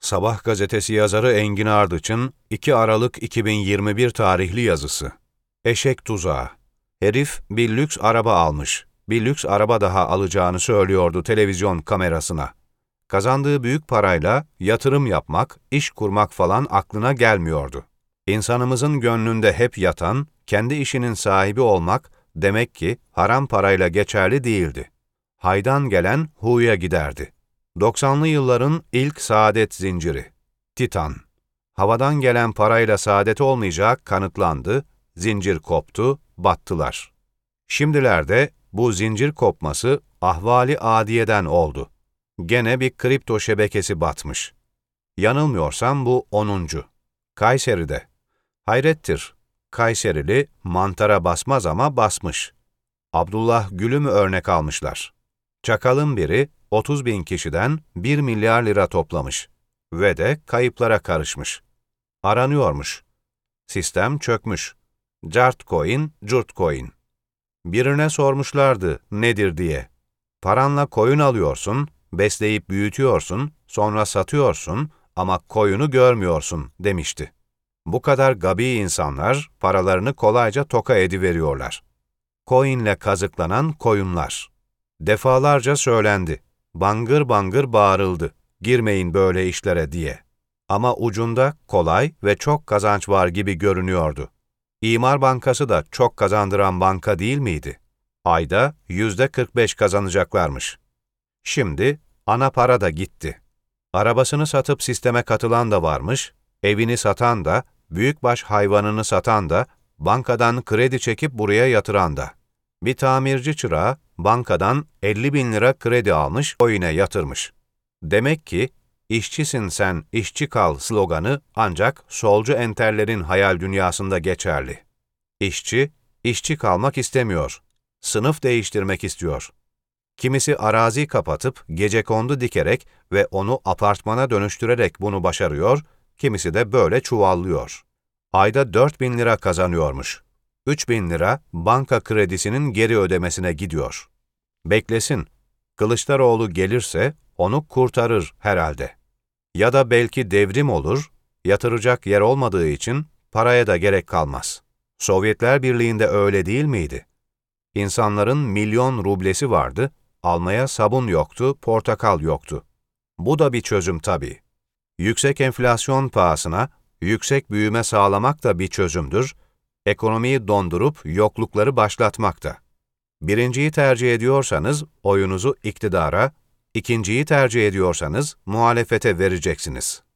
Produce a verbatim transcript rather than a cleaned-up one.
Sabah gazetesi yazarı Engin Ardıç'ın iki Aralık iki bin yirmi bir tarihli yazısı. Eşek tuzağı. Herif bir lüks araba almış. Bir lüks araba daha alacağını söylüyordu televizyon kamerasına. Kazandığı büyük parayla yatırım yapmak, iş kurmak falan aklına gelmiyordu. İnsanımızın gönlünde hep yatan, kendi işinin sahibi olmak demek ki haram parayla geçerli değildi. Haydan gelen huya giderdi. doksanlı yılların ilk saadet zinciri. Titan. Havadan gelen parayla saadet olmayacağı kanıtlandı, zincir koptu, battılar. Şimdilerde bu zincir kopması ahvali adiyeden oldu. Gene bir kripto şebekesi batmış. Yanılmıyorsam bu onuncu. Kayseri'de. Hayrettir, Kayserili mantara basmaz ama basmış. Abdullah Gül'ü mü örnek almışlar? Çakalın biri otuz bin kişiden bir milyar lira toplamış ve de kayıplara karışmış. Aranıyormuş. Sistem çökmüş. Cart coin, curt coin. Birine sormuşlardı nedir diye. Paranla koyun alıyorsun, besleyip büyütüyorsun, sonra satıyorsun ama koyunu görmüyorsun demişti. Bu kadar gabi insanlar paralarını kolayca toka ediveriyorlar. Coin'le kazıklanan koyunlar. Defalarca söylendi. Bangır bangır bağırıldı. Girmeyin böyle işlere diye. Ama ucunda kolay ve çok kazanç var gibi görünüyordu. İmar Bankası da çok kazandıran banka değil miydi? Ayda yüzde kırk beş kazanacaklarmış. Şimdi ana para da gitti. Arabasını satıp sisteme katılan da varmış, evini satan da, büyükbaş hayvanını satan da, bankadan kredi çekip buraya yatıran da. Bir tamirci çırağı bankadan elli bin lira kredi almış, coin'e yatırmış. Demek ki, işçisin sen, işçi kal sloganı ancak solcu enterlerin hayal dünyasında geçerli. İşçi, işçi kalmak istemiyor. Sınıf değiştirmek istiyor. Kimisi arazi kapatıp gecekondu dikerek ve onu apartmana dönüştürerek bunu başarıyor, kimisi de böyle çuvallıyor. Ayda dört bin lira kazanıyormuş. üç bin lira banka kredisinin geri ödemesine gidiyor. Beklesin, Kılıçdaroğlu gelirse onu kurtarır herhalde. Ya da belki devrim olur, yatıracak yer olmadığı için paraya da gerek kalmaz. Sovyetler Birliği'nde öyle değil miydi? İnsanların milyon rublesi vardı, almaya sabun yoktu, portakal yoktu. Bu da bir çözüm tabii. Yüksek enflasyon pahasına, yüksek büyüme sağlamak da bir çözümdür, ekonomiyi dondurup yoklukları başlatmak da. Birinciyi tercih ediyorsanız oyunuzu iktidara, ikinciyi tercih ediyorsanız muhalefete vereceksiniz.